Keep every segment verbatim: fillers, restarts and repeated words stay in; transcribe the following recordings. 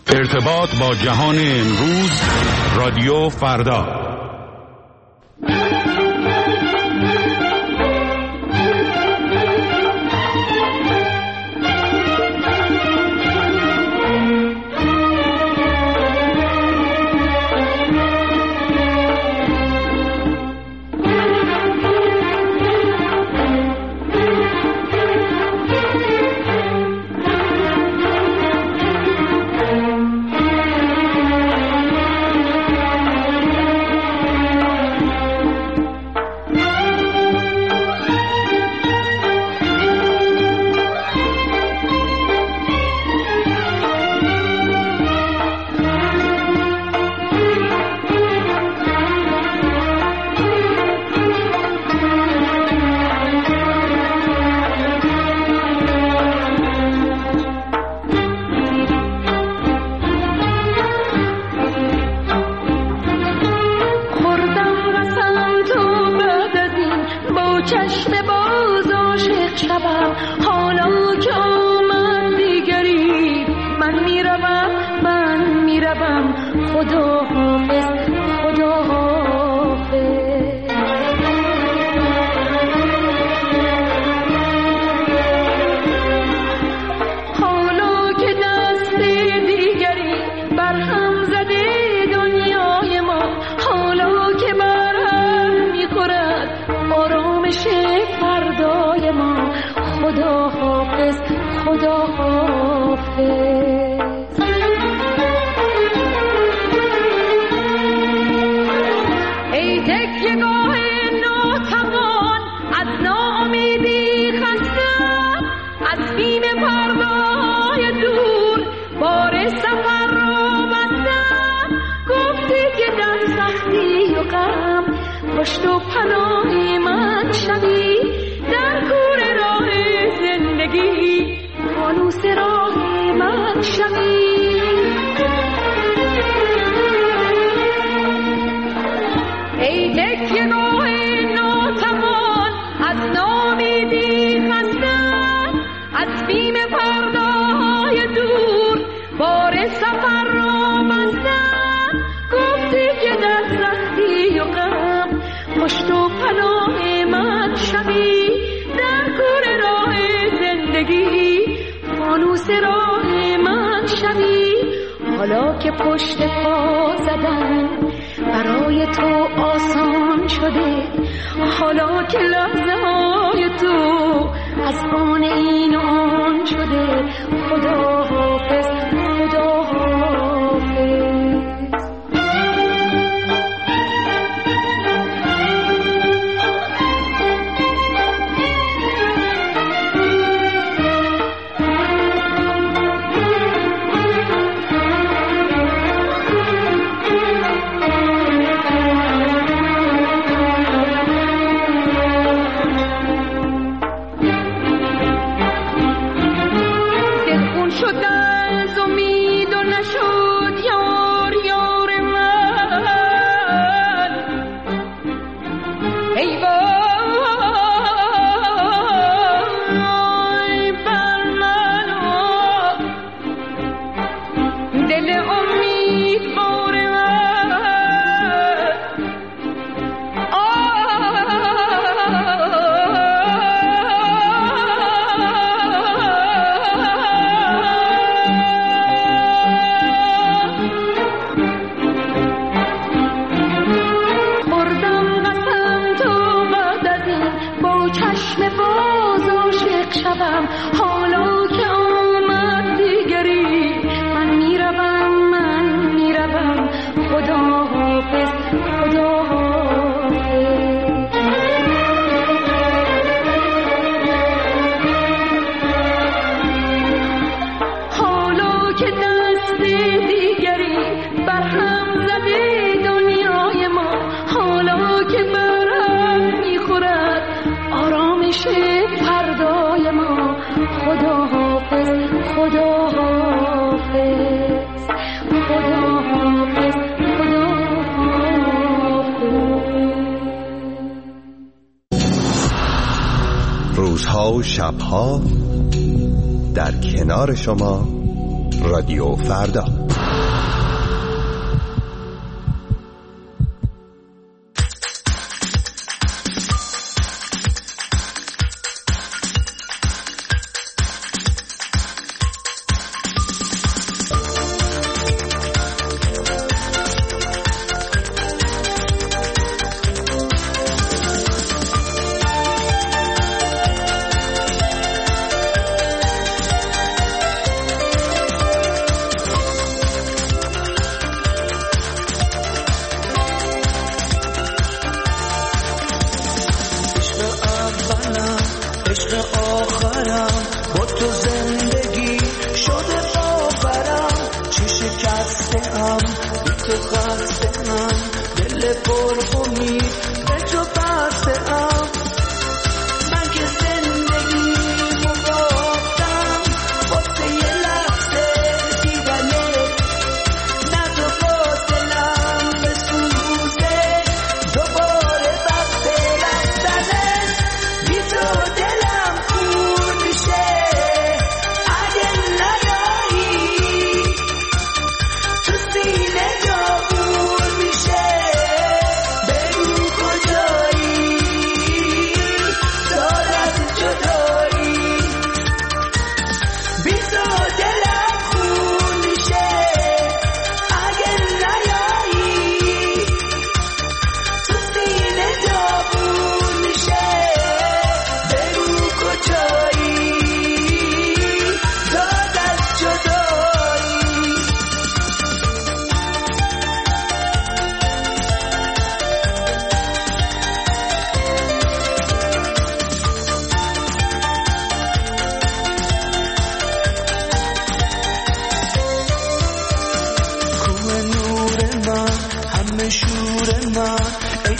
ارتباط با جهان امروز، رادیو فردا. حالا که پشت پا زدن برای تو آسان شده، حالا که لحظه های تو از آن این و آن شده، خدا حافظ، خدا حافظ. روزها و شبها در کنار شما رادیو فردا.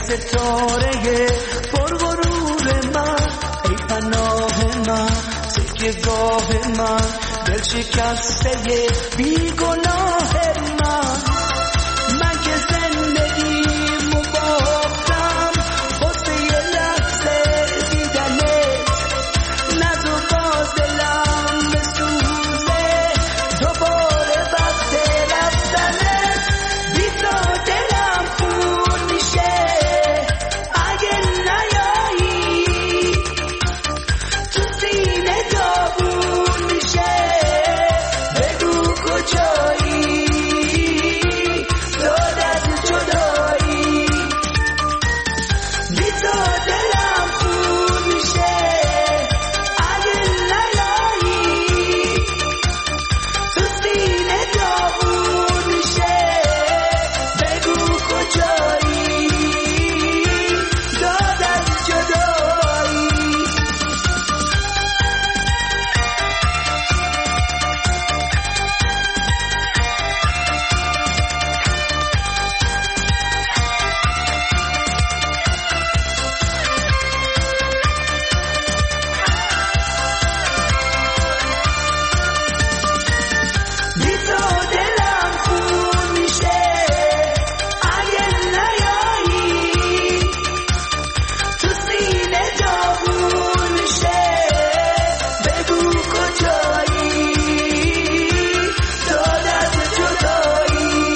ستاره پرغرور من، ای پناه من، تکیه‌گاه من، دل شکسته بیگناه من. من که زندگیمو باختم واسه یه لحظه دیدنت، نزو باز دلم بسوزه دوباره وقت رفتنت. بی تو دلم خون میشه اگه نیایی، تو سینه داغون میشه بگو کجایی، داد از جدایی. بی تو دلم خون میشه اگه نیایی، تو سینه داغون میشه بگو کجایی، داد از جدایی. بی تو دلم خون میشه اگه نیایی، تو سینه داغون میشه بگو کجایی، داد از جدایی.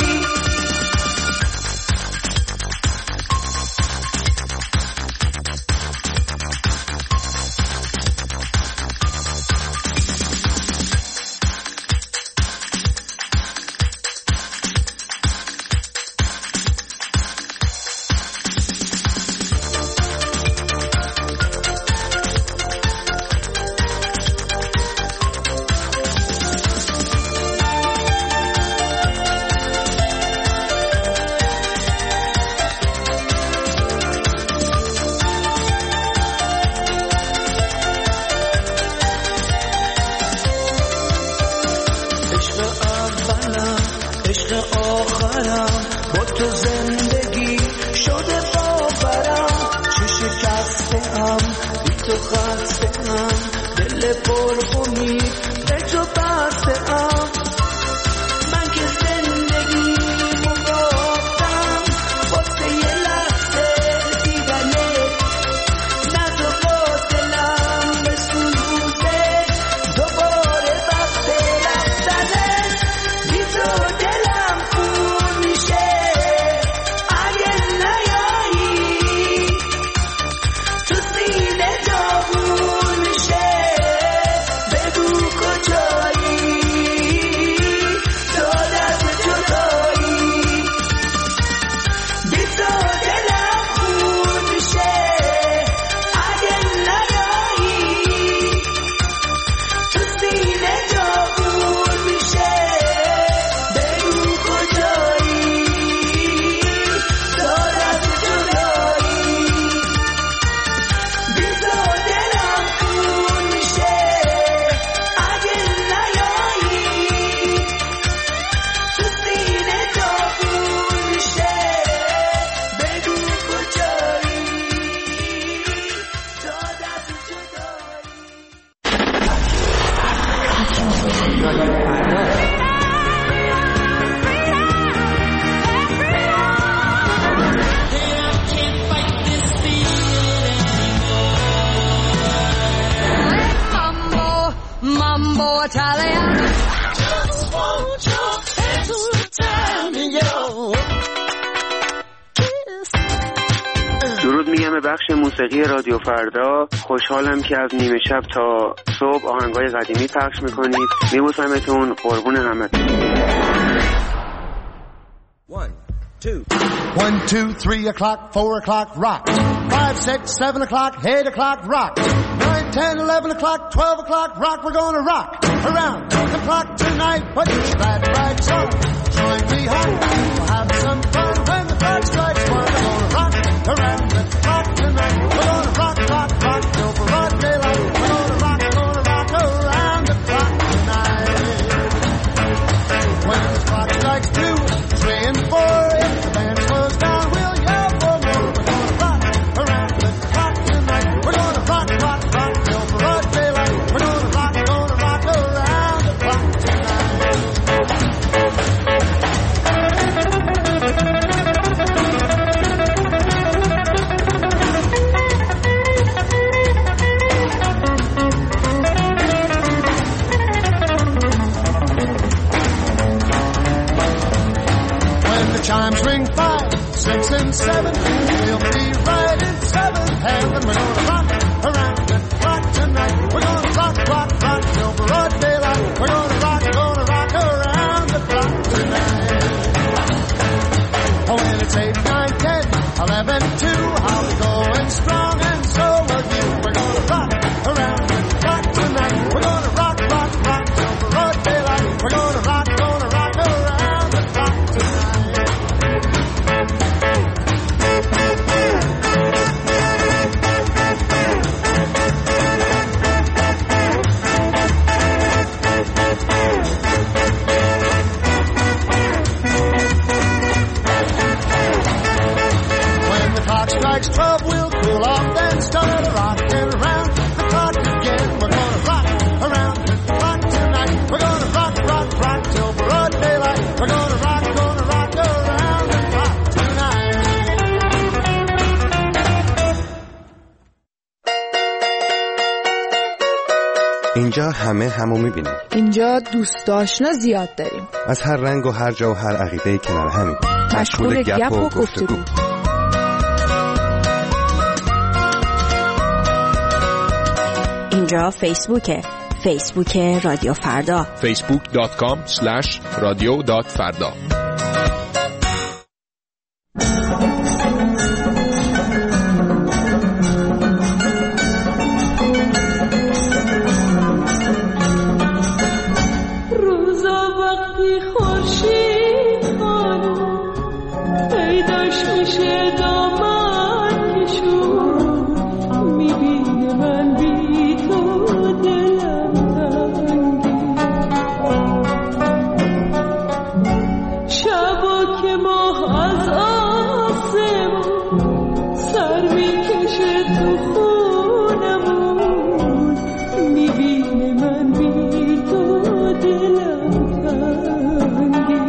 عشق اولم، عشق آخرم، با تو زندگی شده باورم. چه شکسته‌ام، بی تو خسته‌ام، دل پر امید به تو بسته‌ام. من که زندگیمو باختم واسه یه لحظه دیدنت، نزو باز دلم بسوزه دوباره وقت رفتنت. بی تو دلم خون میشه اگه نیایی، تو سینه داغون میشه بگو کجایی، داد از جدایی. بی تو دلم خون میشه اگه نیایی، تو سینه داغون میشه بگو کجایی، داد از جدایی. بی تو دلم خون میشه اگه نیایی، تو سینه داغون میشه بگو کجایی، داد از جدایی. Mambo, mambo Italiano. درود میگم به بخش موسیقی رادیو فردا. خوشحالم که از نیمه شب تا صبح آهنگای قدیمی پخش میکنید. میبوسمتون، قربون همتون. One, two. One, two, three o'clock, four o'clock, rock. Five, six, seven o'clock, eight o'clock, rock. Nine, ten, eleven o'clock, twelve o'clock, rock. We're gonna rock around the clock tonight. Put your glad rags on. Join me home. We'll have some fun when the clock strikes one. We're gonna rock around the clock tonight. We're gonna rock, rock, rock till broad daylight. We're gonna rock, gonna rock around the clock tonight. When the clock strikes two, three and four, if the band slows down, we'll yell for more. We're gonna chimes ring five, six, and seven. We'll be right in seventh heaven. We're gonna rock around the clock tonight. We're gonna rock, rock, rock till broad daylight. We're gonna rock, gonna rock around the clock tonight. Oh, when it's eight, nine, ten, eleven, two, I'll be going strong, and so will you. We're gonna rock around the clock tonight. We're gonna rock, rock, rock till broad daylight. We're gonna rock, gonna rock around the clock tonight. When the clock strikes twelve, we'll cool off, then start a rockin' around the clock again. We're gonna rock around the clock tonight. We're gonna rock, rock, rock till broad daylight. We're gonna rock, gonna rock around the clock tonight. اینجا همه همو میبینیم. اینجا دوست آشنا زیاد داریم. از هر رنگ و هر جا و هر عقیده کنار همین. مشغول گپ و گفتگو. اینجا فیسبوکه. فیسبوک رادیو فردا. فیسبوک دات کام اسلش رادیو دات فردا. روزا وقتی خورشید خانم پیداش میشه دامن کشون میبینه من بی تو دلم تنگی شبا که ماه از آسمون سر میکشه تو خونمون میبینه من بی تو دلم تنگی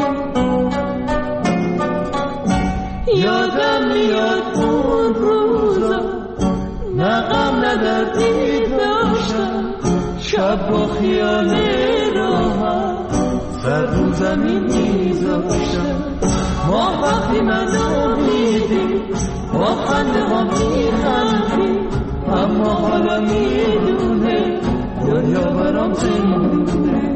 یادم میاد اون روزا نه غم نه دردی داشتم شب با خیال راحت سر رو زمین میذاشتم ما وقتی من امیدی با خنده ها میخندی اما حالا میدونه دنیا برام زندونه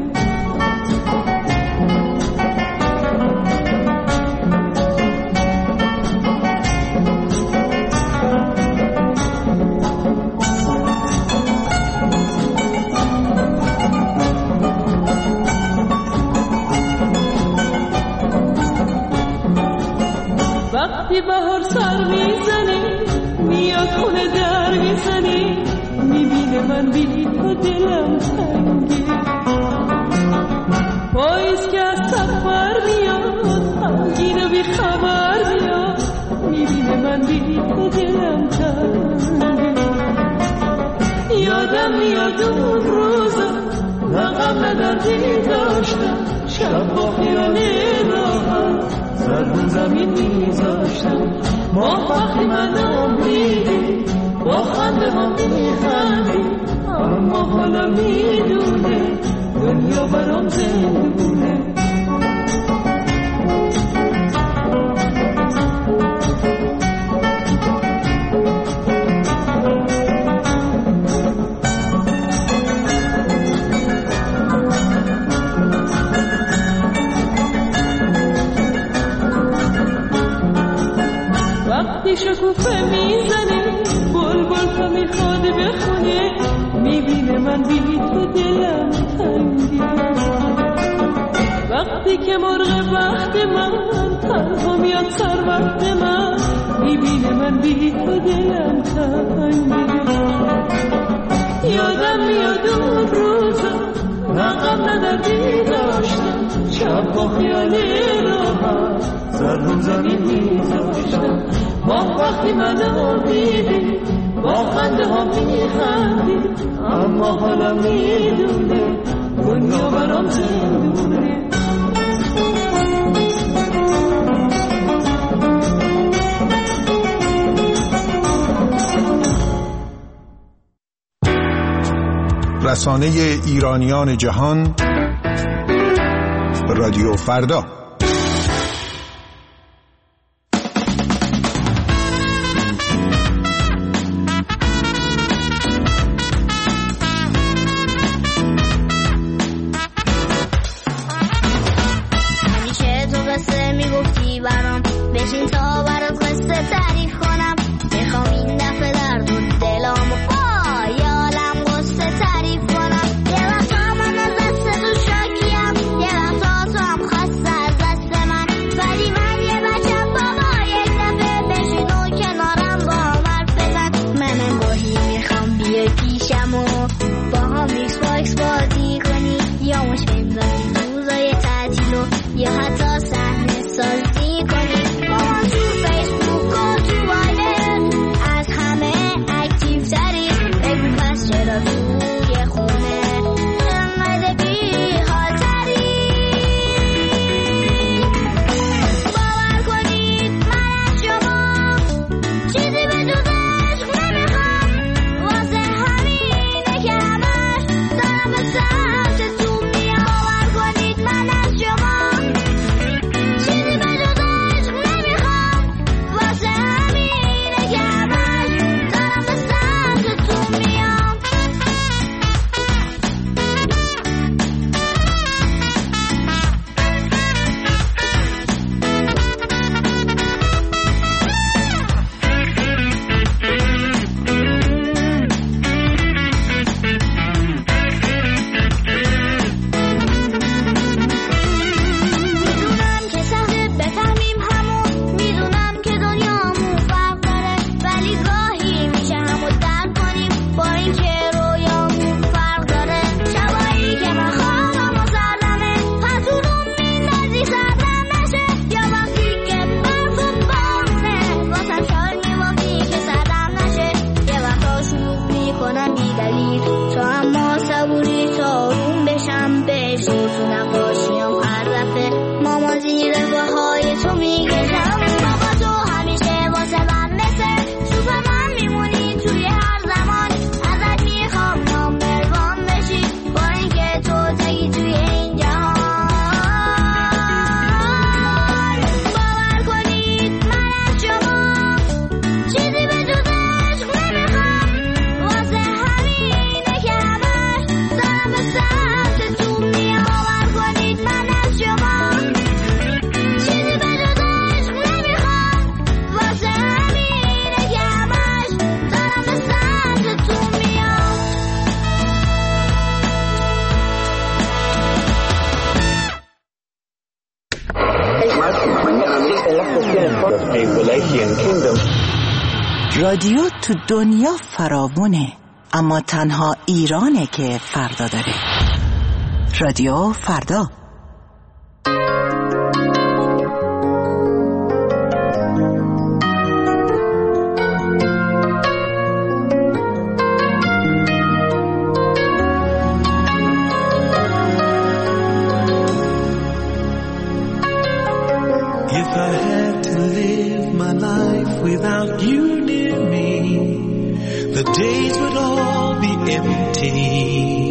وقتی بهار سر میزنی میاد خونه در میزنی میبینه من بی تو دلم تنگی پاییز که از سفر میاد غمگین و بی خبر میاد میبینه من بی تو دلم تنگی یادم میاد اون روزا نه غم نه دردی داشتم شب با خیال راحت سر رو زمین میذاشتم ما وقتی من امیدی با خنده ها میخندی اما حالا میدونه دنیا برام زندونه وقتی شکوفه میزنه بلبل تا میخواد بخونه میبینه من بی تو دلم تنگی وقتی که مرغ وقت من تنها میاد سر وقت من میبینه من بی تو دلم تنگی یادم میاد اون روزا نه غم نه دردی داشتم شب با خیال راحت سر رو زمین میذاشتم ما وقتی من امیدی با خنده ها میخندی اما حالا میدونه دنیا برام زندونه رسانه ایرانیان جهان، رادیو فردا. بشین تا برات قصه تعریف کنم. میخوام این دفعه در دو دلامو با یه عالم قصه تعریف کنم. یه وقتا من از دست تو شاکیم، یه وقتا تو هم خسته از دست من، ولی من یه بچم بابا یک دفعه بشین و کنارم با هم حرف بزن. منم گاهی میخوام بیای پیشم و با هم ایکس باکس بازی کنی، یا مش بندازی روزای تعطیل و یا حتی صحنه سازی کنی. با من تو فیسبوک و تو وایبر از همه اکتیو تری، بگو پس چرا توی خونه انقدر بی حال تری. باور کنید من از شما چیزی به جز عشق نمیخوام، واسه همینه که همش دارم به سمتتون میام. باور کنید من از شما چیزی به جز عشق نمیخوام، واسه همینه که همش دارم به سمتتون میام. میدونم که سخته بفهمیم همون، میدونم که دنیامون فرق داره، ولی گاهی میشه همو درک کنیم با این که رویامون فرق داره. شبایی که من خوابم و سردمه پتونم میندازی سردم نشه، یا وقتی که برف و بارونه واسم شال میوافی که سردم نشه. یه وقتا شروع میکنم بی دلیل تو، اما صبوری تا آروم بشم بهش تو نقاشیم هر دفعه ماما زیر پاهای تو میگشم. بابا تو همیشه واسه من مثل سوپرمن میمونی توی هر زمان، ازت میخوام نامبر وان بشی با اینکه تو تگی توی این جهان. باور کنید من از شما چیزی به جز عشق نمیخوام، واسه همینه که همش دارم به سمتتون میام. باور کنید من از شما چیزی به جز عشق نمیخوام، واسه همینه که همش دارم به سمتتون میام. رادیو تو دنیا فراوونه، اما تنها ایرانه که فردا داره. رادیو فردا. If I had to live my life without you near me, the days would all be empty.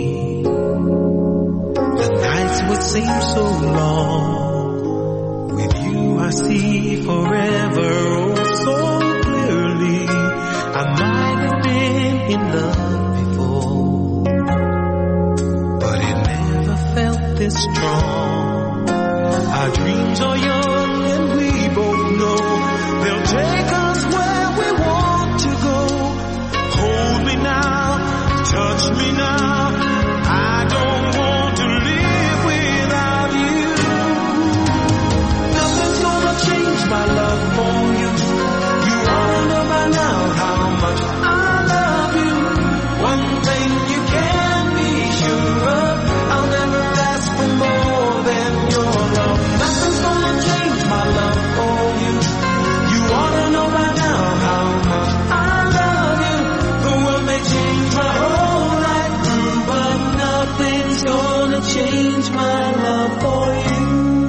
The nights would seem so long. With you I see forever oh so clearly. I might have been in love before, but it never felt this strong. Our dreams are young and we both know they'll take us where we want to go. Hold me now, touch me now, I don't want to live without you. Nothing's gonna change my love for you. You ought to know by now how much I love you. One thing you can be sure of, I'll never ask for more than your love. Nothing's gonna change my love for you. You ought to know by now how much I love you. The world may change my whole life through, but nothing's gonna change my love for you.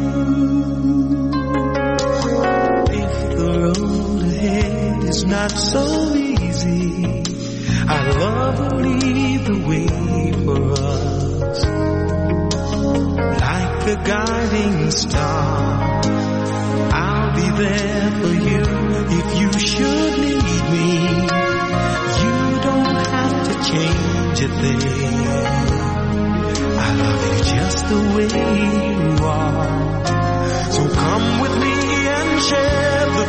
If the road ahead is not so easy, I'd love to lead the way for us. Like a guiding star, I'll be there for you if you should need me. You don't have to change a thing. I love you just the way you are. So come with me and share the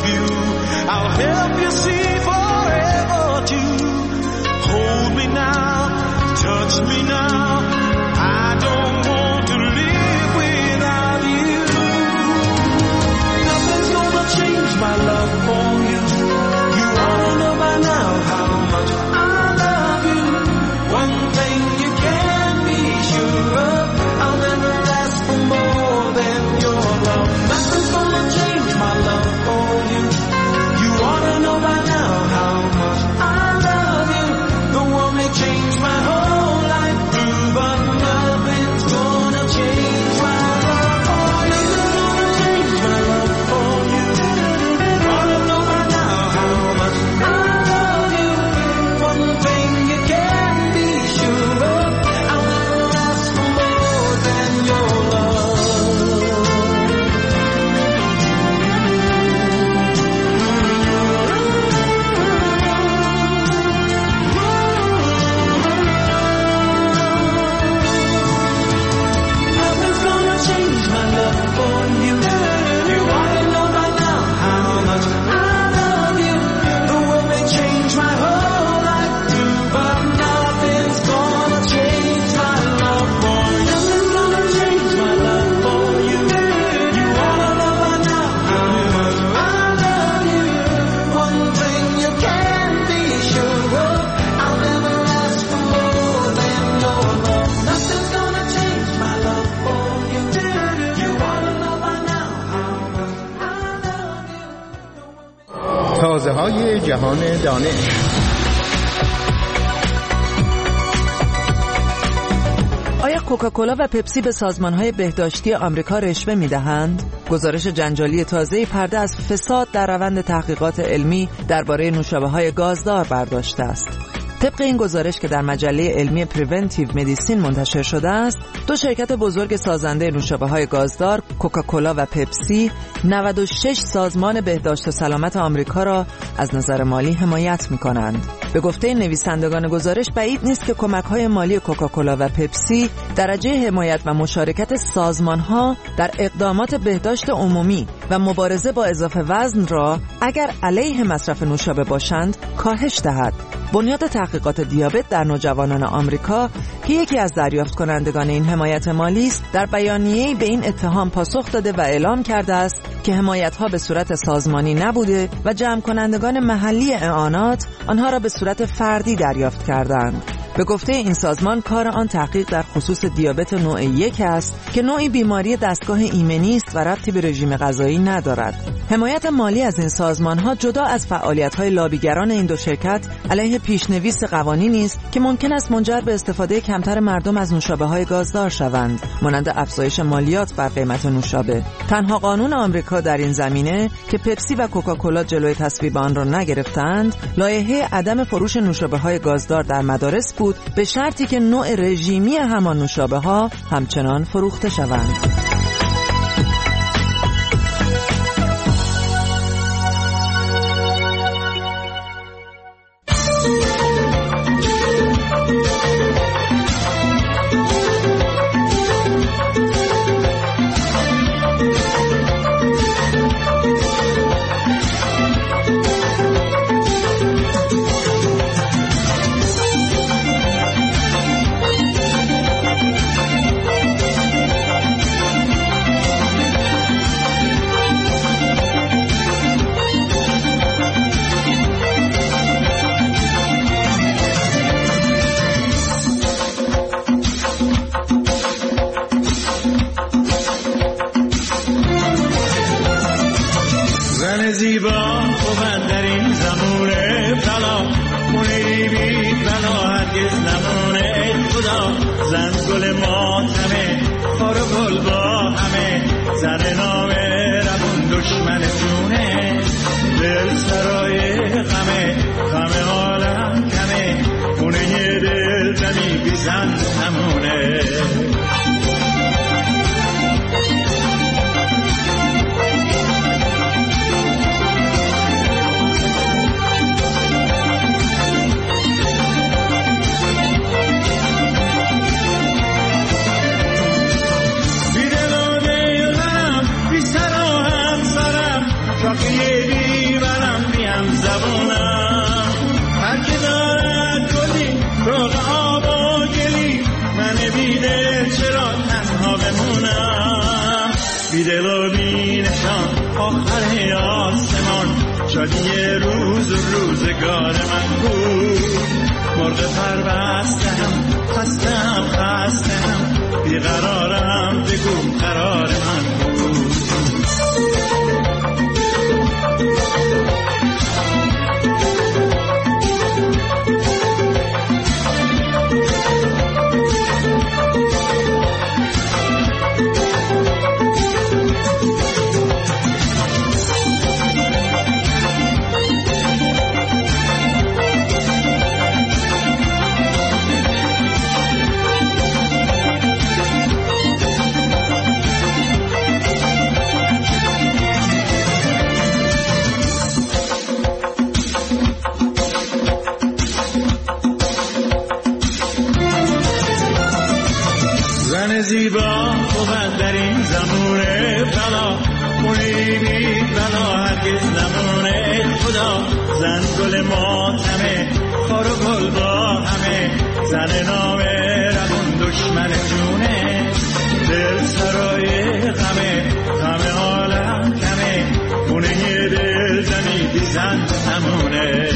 تازه های جهان دانش. آیا کوکاکولا و پپسی به سازمان‌های بهداشتی آمریکا رشوه می‌دهند؟ گزارش جنجالی تازه‌ای پرده از فساد در روند تحقیقات علمی درباره نوشابه‌های گازدار برداشته است. طبق این گزارش که در مجله علمی پریونتیو مدیسین منتشر شده است، دو شرکت بزرگ سازنده نوشابه‌های گازدار، کوکاکولا و پپسی، نود و شش سازمان بهداشت و سلامت آمریکا را از نظر مالی حمایت می‌کنند. به گفته نویسندگان گزارش بعید نیست که کمک‌های مالی کوکاکولا و پپسی درجه حمایت و مشارکت سازمان‌ها در اقدامات بهداشت عمومی و مبارزه با اضافه وزن را اگر علیه مصرف نوشابه باشند کاهش دهد. بنیاد تحقیقات دیابت در نوجوانان آمریکا که یکی از دریافت کنندگان این حمایت مالی است، در بیانیه‌ای به این اتهام پاسخ داده و اعلام کرده است که حمایت‌ها به صورت سازمانی نبوده و جمع کنندگان محلی اعانات آنها را به صورت فردی دریافت کردند. به گفته این سازمان کار آن تحقیق در خصوص دیابت نوع یک است که نوعی بیماری دستگاه ایمنی است و ربطی به رژیم غذایی ندارد. حمایت مالی از این سازمان‌ها جدا از فعالیت‌های لابیگران این دو شرکت علیه پیشنویس قوانینی است که ممکن است منجر به استفاده کمتر مردم از نوشابه‌های گازدار شوند، مانند افزایش مالیات بر قیمت نوشابه. تنها قانون آمریکا در این زمینه که پپسی و کوکاکولا جلوی تصویب آن را نگرفتند، لایحه عدم فروش نوشابه‌های گازدار در مدارس بود، به شرطی که نوع رژیمی همان نوشابه‌ها همچنان فروخته شوند. زیبا بود در این زمونه بلا مونی بی بلا هرگز نمونه خدا زن گل ماتمه خار و گل با همه زن نامه ربون دشمن جونه دل سرای غمه غم عالم کمه خونه دل دمی بی زن نمونه. بیدل و بینشان آخر آسمان شادی روز و روزگار من بود. مرغ پربستم خستم خستم بیقرارم بگو قرار من بود. زیبا بود در این زمونه بلا مونی بی بلا هرگز نمونه خدا زن گل ماتمه خار و گل با همه زن نامه ربون دشمن جونه دل سرای غمه غم عالم کمه خونه دل زمی بی زن نمونه.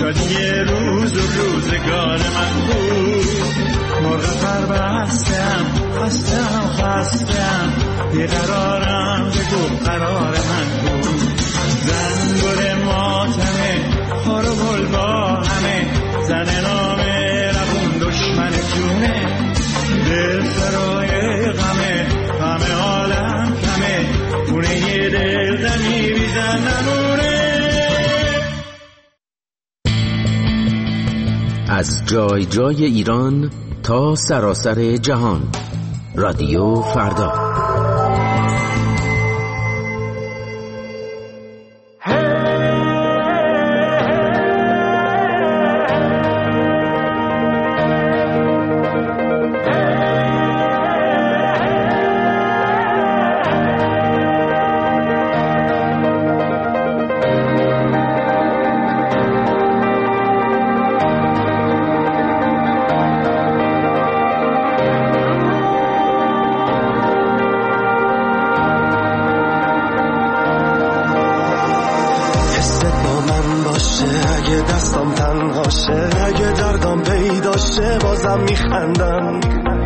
شاید یه روز و روزگار من بود. مرغ پر بستم خستم خستم بیقرارم بگو قرار من بود. زنگور ماتمه خار و گل با همه زن نامه ربون دشمن جونه دل سرای غمه همه عالم کمه خونه یه دل دمی بیزن نمونه. از جای جای ایران تا سراسر جهان، رادیو فردا. اگه دردم پیداشه بازم میخندم.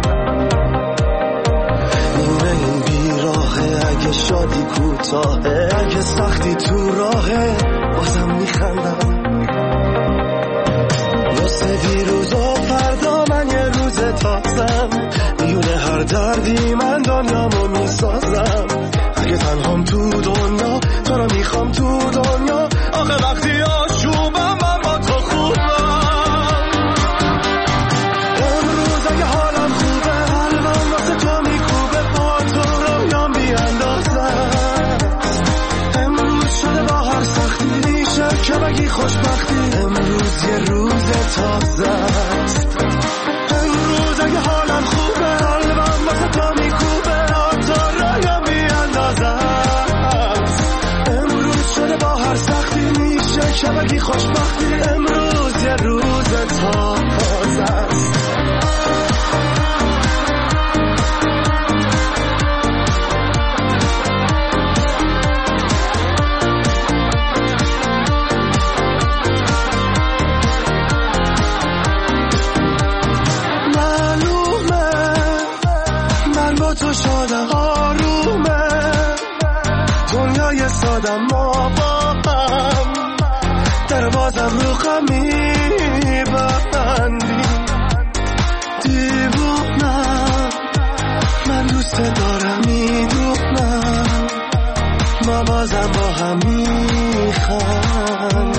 نیمه این بیراهه اگه شادی کوتاهه اگه سختی تو راهه بازم میخندم. واسه دیروز و فردا من یه روز تازم میونه هر دردی من دنیامو میسازم. اگه تنهام تو دنیا تو رو میخوام تو دنیا آخه وقتی آشوبم من با تو خوبم. امروز اگه حالم خوبه قلبم واسه تو میکوبه با تو رویام بیاندازم. امروز شده با هر سختی میشه که بگی خوشبختی امروز یه روز تازه است. امروز اگه حالم خوبه قلبم واسه تو میکوبه با تو رویام بیاندازم. امروز شده با هر سختی میشه که بگی خوشبختی امروز یه روز تازه است. معلومه من با تو شادم آرومه دنیای سادم ما با هم در بازم رو خمی بندی. دیوونم من دوست دارم میدونم ما بازم با هم میخوام.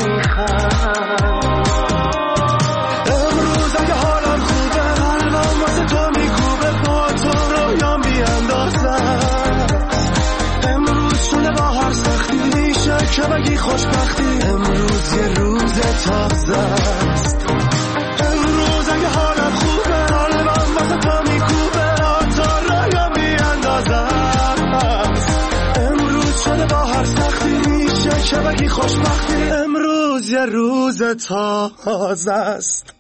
امروز اگه حالم خوبه قلبم واسه تو میکوبه با تو رویام بیاندازم. امروز شده با هر سختی میشه که بگی خوشبختی امروز یه روز تازه است. امروز اگه حالم خوبه قلبم واسه تو میکوبه با تو رویام بیاندازم. امروز شده با هر سختی میشه که بگی خوشبختی امروز یه روز تازه است.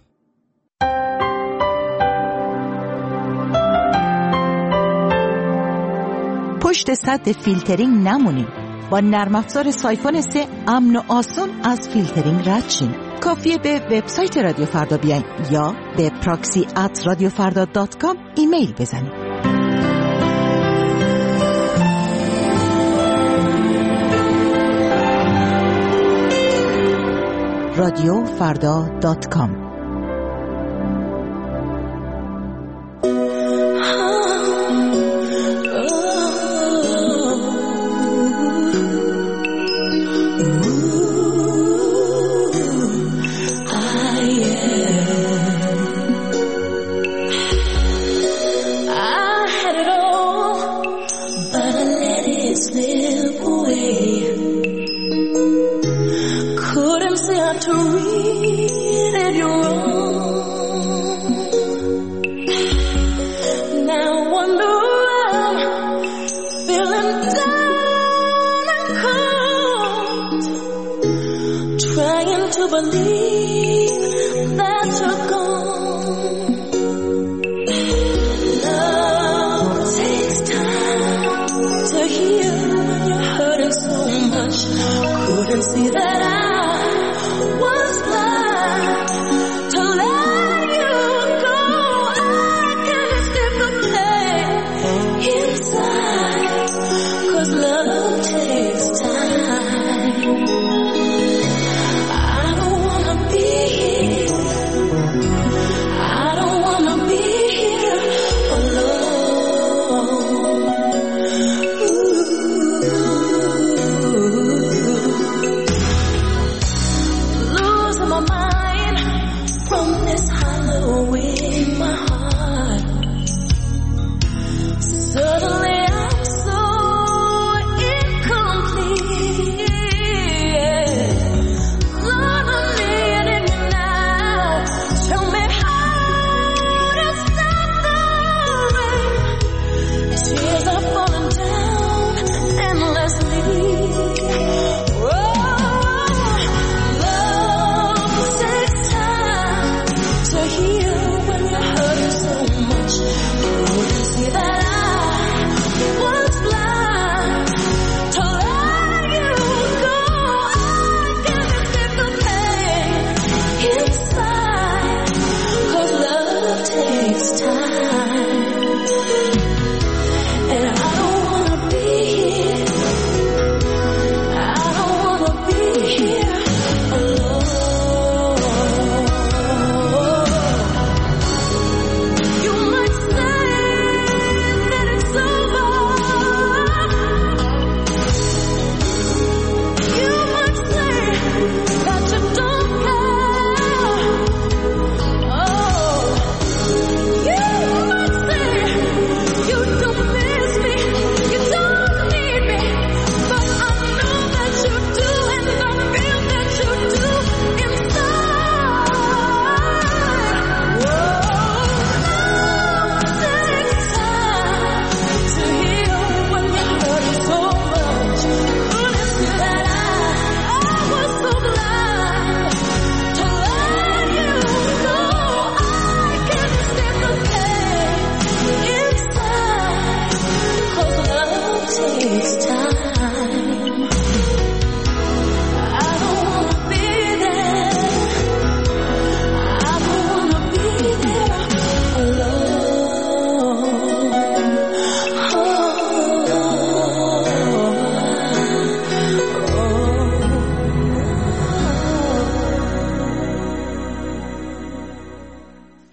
پشت سد فیلترینگ نمونیم. با نرم افزار سایفون سه امن و آسون از فیلترینگ رد شین. کافیه به وبسایت رادیو فردا بیاین یا به پراکسی ات رادیو فردا دات کام ایمیل بزنید. رادیو فردا دات کام. See that I was blind.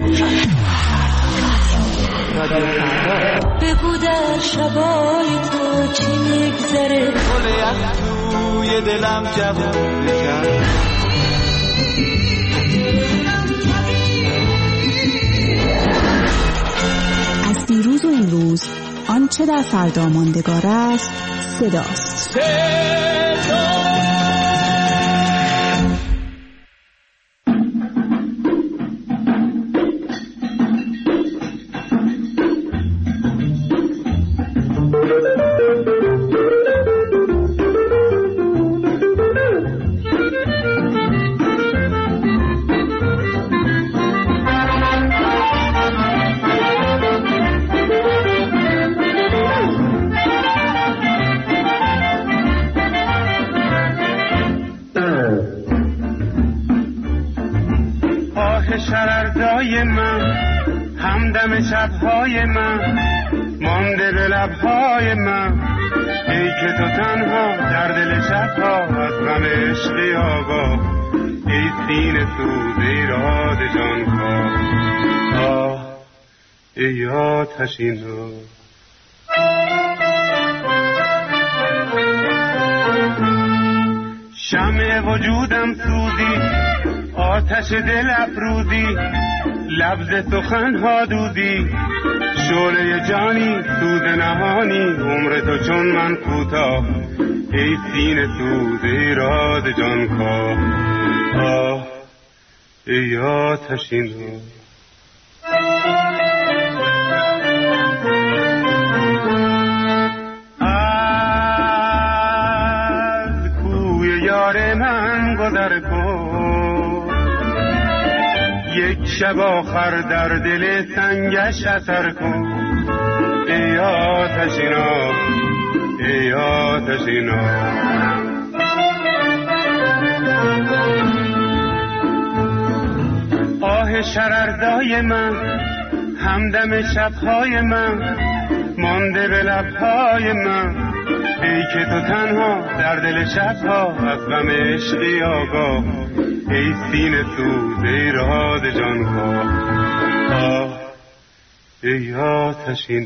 بگو در شبای تو چی میگذره، گل یخ توی دلم جوون کرد. از دیروز و امروز آنچه در فردا ماندگار است صداست. شرردای من، همدم شبهای من، مانده به لبهای من، ای که تو تنها در دل شبها از غم عشقی آگاه، ای سینه سوز ایراد جانکاه، آه ای آتشینا. شمع وجودم سوزی، آتش دل افروزی، لبز سخنها دودی، شعله جانی سوز نهانی، عمر تو چون من کوتاه، ای سینه سوز ایراد جانکاه، آه ای آتشینا. از کوی یار من گذر کن، یک شب آخر در دل سنگش اثر کن، ای آتشینا ای آتشینا. آه شرردای من، همدم شبهای من، مانده به لبهای من، ای که تو تنها در دل شبها از غم عشقی آگاه، ای سینه سوز ایراد جانکاه، آه ای آتشینا.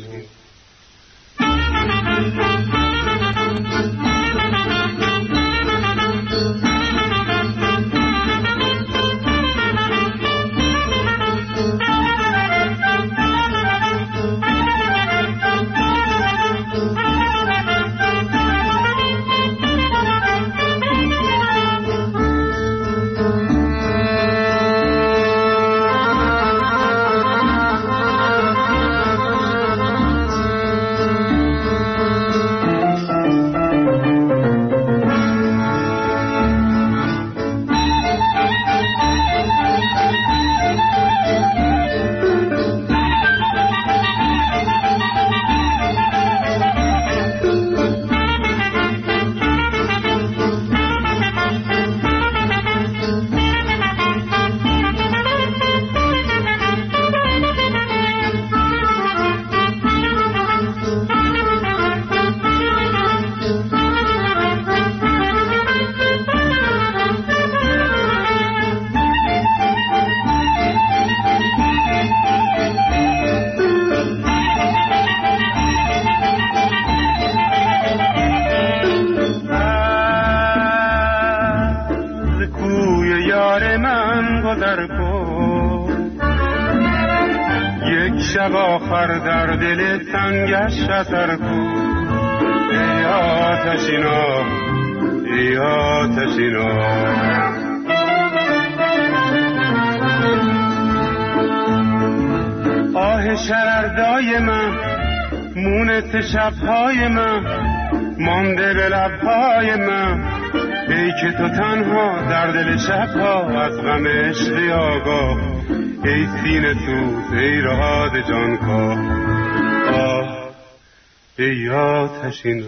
شب آخر در دل سنگش اثر کن، ای آتشینا ای آتشینا. آه شرردای من، مونت شبهای من، مانده به لبهای من، ای که تو تنها در دل شبها از غم عشقی آگاه، ای سینه سوز ایراد جانکاه، آه ای آتشینا.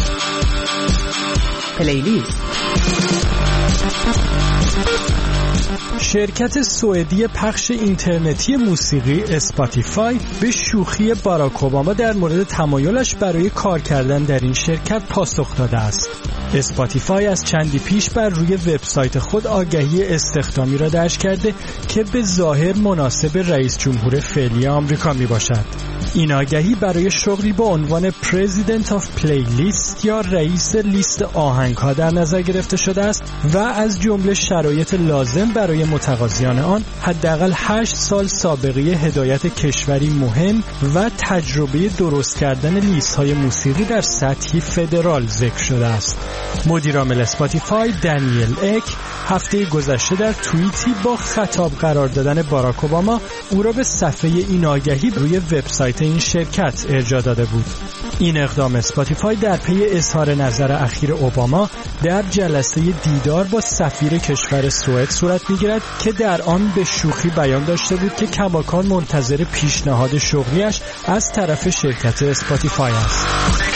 پلیلیست شرکت سوئدی پخش اینترنتی موسیقی اسپاتیفای به شوخی باراک اوباما در مورد تمایلش برای کار کردن در این شرکت پاسخ داده است. اسپاتیفای از چندی پیش بر روی وبسایت خود آگهی استخدامی را درج کرده که به ظاهر مناسب رئیس جمهور فعلی آمریکا می باشد. این آگهی برای شغلی با عنوان President of Playlist یا رئیس لیست آهنگ‌ها در نظر گرفته شده است و از جمله شرایط لازم برای متقاضیان آن حداقل هشت سال سابقه هدایت کشوری مهم و تجربه درست کردن لیست‌های موسیقی در سطحی فدرال ذکر شده است. مدیر عامل اسپاتیفای دانیل اک هفته گذشته در توییتی با خطاب قرار دادن باراک اوباما او را به صفحه این آگهی روی وبسایت این شرکت ارجاع داده بود. این اقدام اسپاتیفای در پی اظهار نظر اخیر اوباما در جلسه دیدار با سفیر کشور سوئد صورت می‌گیرد که در آن به شوخی بیان داشته بود که کماکان منتظر پیشنهاد شغلیش از طرف شرکت اسپاتیفای است.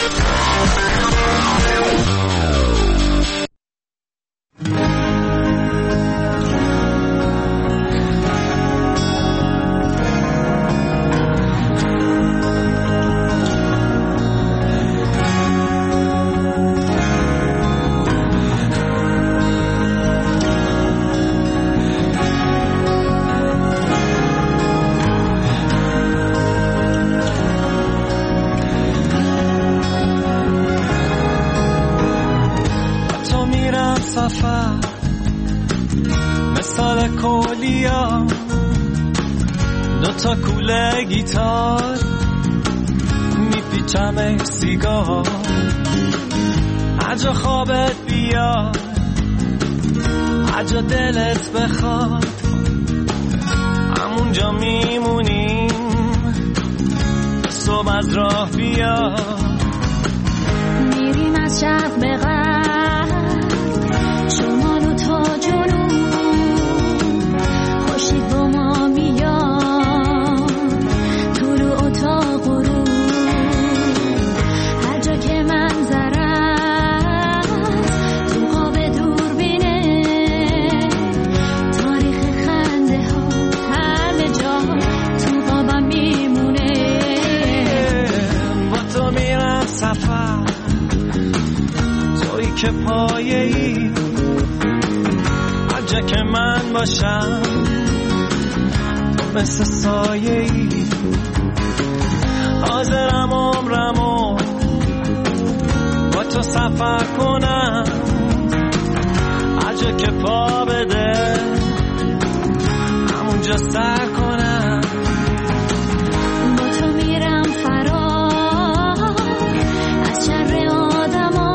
مثال کولیا دو تا کوله گیتار میپیچم سیگار هرجا خوابت بیاد هرجا دلت بخواد همونجا میمونیم صبح از راه بیاد میریم از شرق به غرب شمال و تا جنوب خورشید با ما میاد طلوع و تا غروب هر جا که منظر است تو قاب دوربینه تاریخ خنده ها همه جا تو قابم میمونه با تو میرم سفر تویی که پایه ای هر جا که من باشم مثل سایه ای حاضرم عمرمو با تو سفر کنم هر جا که پا بده همونجا سر کنم با تو میرم فرار از شر آدما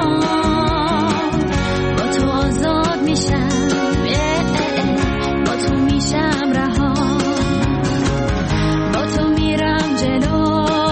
با تو آزاد میشم با تو میشم رها با تو میرم جلو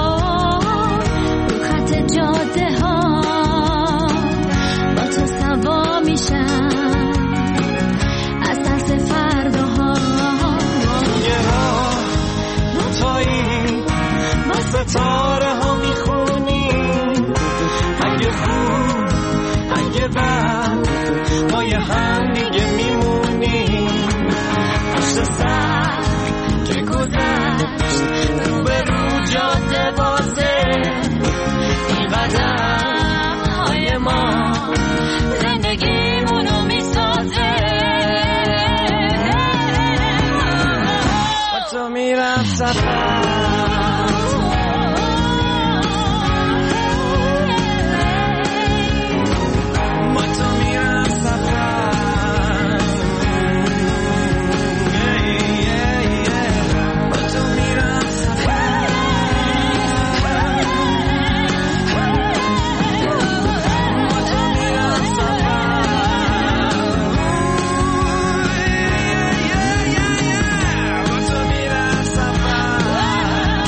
رو خط جاده ها با تو سوا میشم از ترس فرداها یه راه دوتایی با ستاره ها میخونیم اگه خوب اگه بد ما یه هم دیگه میمونیم پشت سر که گذشت رو به رو جاده بازه این قدم های ما زندگیمونو میسازه با تو میرم سفر با تو میرم سفر با تو میرم سفر با تو میرم سفر با تو میرم سفر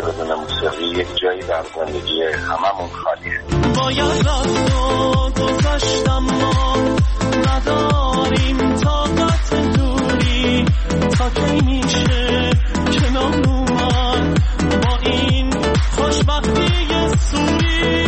بدون موسیقی یک جایی در زندگی هممون خالیه. باید رفت و گذشتم ما نداریم طاقت دوری تا کی میشه کنار اومد با این خوشبختی سوری.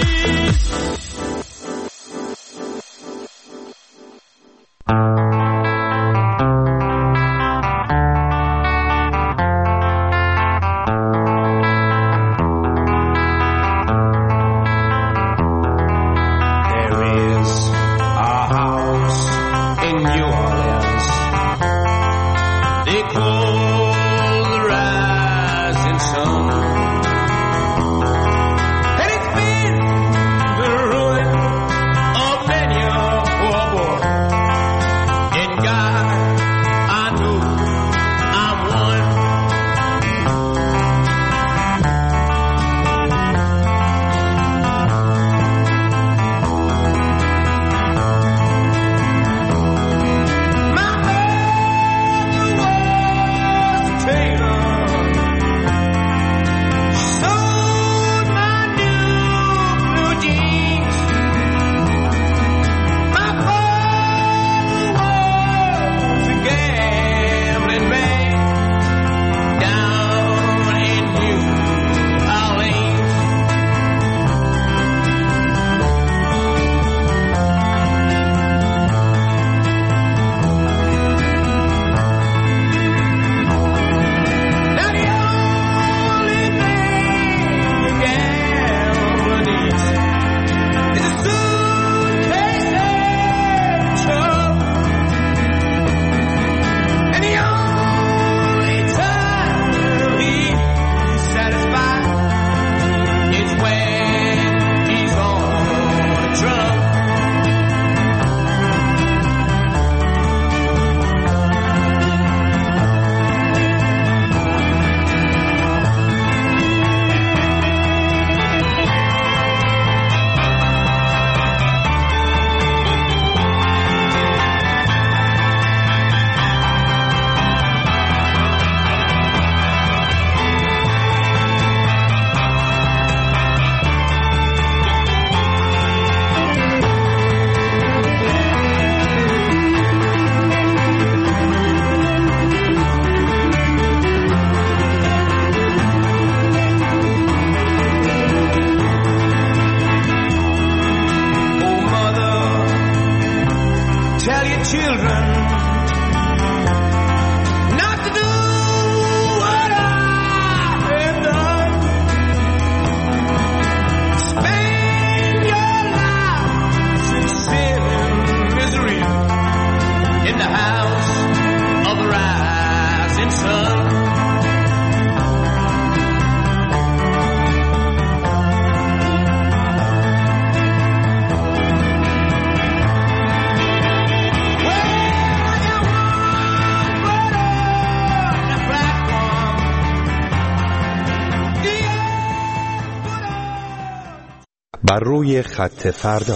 بر روی خط فردا.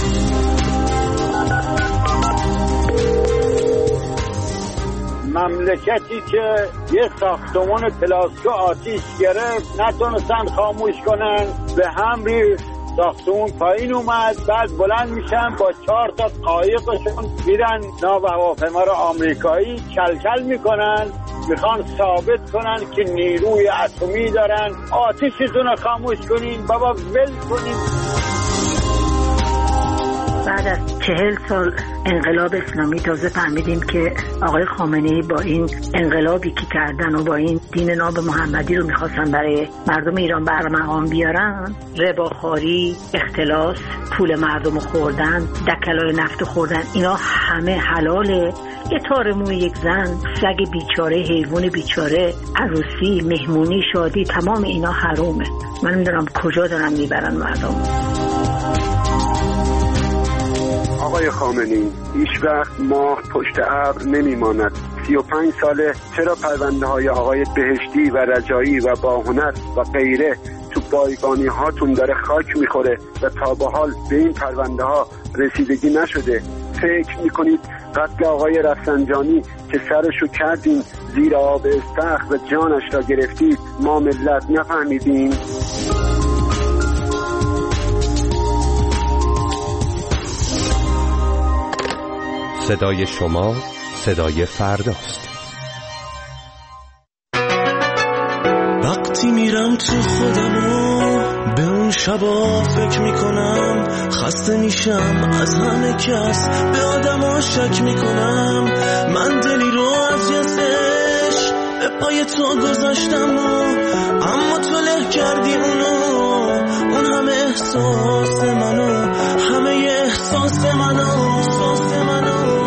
مملکتی که یه ساختمان پلاسکو آتیش گرفت نتونستن خاموش کنن، به هم ریخت، ساختمون پایین اومد، بعد بلند میشن با چهار تا قایقشون میرن ناو هواپیما رو آمریکایی کلکل میکنن، میخوان ثابت کنن که نیروی اتمی دارن. آتیشتون رو خاموش کنین بابا، ول کنین. بعد از چهل سال انقلاب اسلامی تازه فهمیدیم که آقای خامنه‌ای با این انقلابی که کردن و با این دین ناب محمدی رو میخواستن برای مردم ایران برمقام بیارن، رباخواری، اختلاس، پول مردم خوردن، دکلای نفت خوردن، اینا همه حلاله. یه تار موی یک زن، سگ بیچاره، حیوان بیچاره، عروسی، مهمونی، شادی، تمام اینا حرومه. من نمیدونم کجا دارن میبرن مردم. آقای خامنه‌ای، هیچ وقت ماه پشت ابر نمیماند. سی و پنج ساله چرا پرونده های آقای بهشتی و رجایی و باهنر و غیره تو بایگانی هاتون داره خاک میخوره و تا به حال به این پرونده ها رسیدگی نشده؟ فکر میکنید قتل آقای رفسنجانی که سرشو کردیم زیر آب استخر و جانش را گرفتید ما ملت نفهمیدیم؟ صدای شما صدای فرداست. وقتی میرم تو خودمو به اون شبا فکر میکنم، خسته میشم از همه کس، به آدما شک میکنم. من دلی رو از جنسش به پای تو گذاشتم و اما تو له کردی اونو، اون همه احساس منو، همه احساس منو، احساس منو.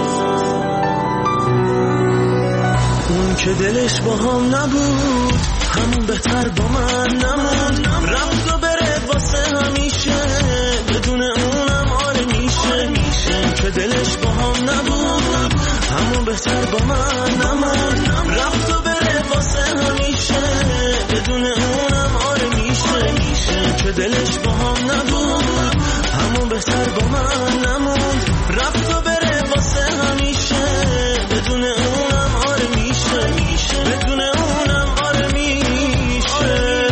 اون که دلش با هم نبود همون بهتر با من نموند، رفت و بره واسه همیشه، بدون اونم آره میشه. میشه که دلش با هم نبود همون بهتر با من نموند، رفت و بره واسه همیشه، بدون اونم آره میشه. میشه که دلش با هم نبود همون بهتر با من نموند، رفت و بره واسه همیشه، بدون اونم آره میشه. میشه بدون اونم آره میشه.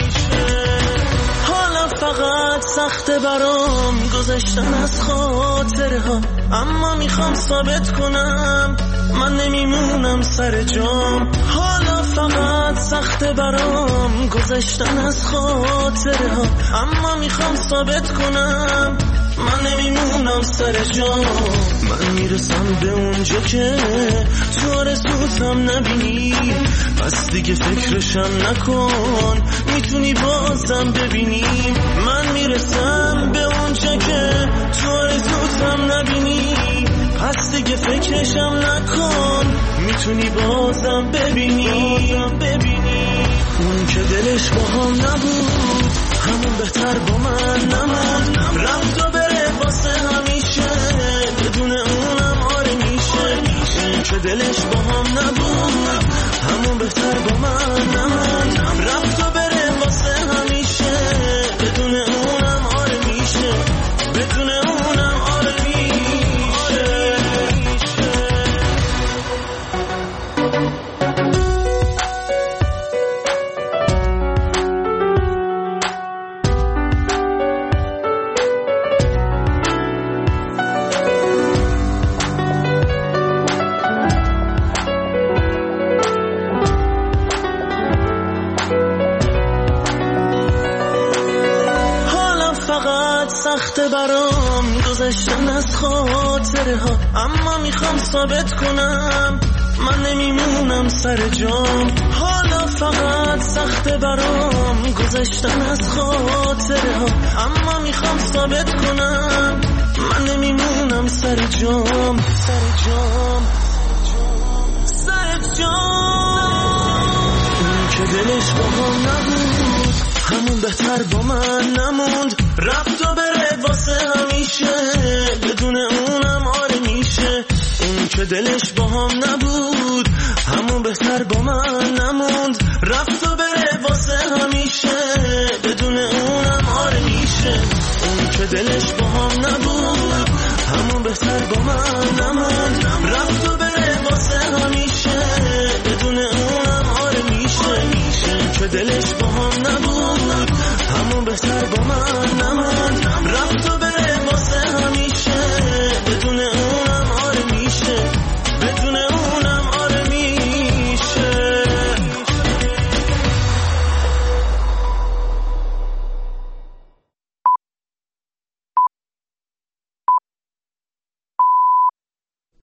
حالا فقط سخته برام گذشتن از خاطره ها، اما میخوام ثابت کنم من نمیمونم سر جام. حالا فقط سخته برام گذشتن از خاطره ها، اما میخوام ثابت کنم من نمیمونم سر جام. من میرسم به اونجا که تو آرزوتم نبینی، پس دیگه فکرشم نکن، میتونی بازم ببینی. من میرسم به اونجا که تو آرزوتم نبینی، پس دیگه فکرشم نکن، میتونی بازم ببینی. اون که دلش با هم نبود همون بهتر با من نموند، رفت و بره واسه همیشه، بدون اونم آره میشه. اون که دلش با هم نبود همون بهتر با من نموند، رفت و بره واسه همیشه، بدون اونم آره میشه، بدون اونم آره میشه. سخته برام گذشتن از خاطره ها، اما میخوام ثابت کنم من نمیمونم سر جام. حالا فقط سخته برام گذشتن از خاطره ها، اما میخوام ثابت کنم من نمیمونم سر جام. سر جام سر جام. اون که دلش با هم نبود همون بهتر با من نموند، رفت و بره واسه همیشه، بدون اونم آره میشه. اون که دلش با هم نبود همون بهتر با من نموند، رفت و بره واسه همیشه، بدون اونم آره میشه. اون که دلش با هم نبود همون بهتر با من